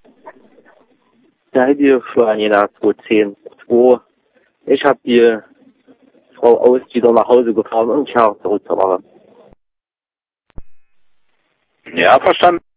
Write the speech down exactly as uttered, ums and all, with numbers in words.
Da hätte ich schon jeder zweihundertzehn zwei. Ich habe die Frau aus wieder nach Hause gefahren und ich habe zurückgefahren. Ja, verstanden.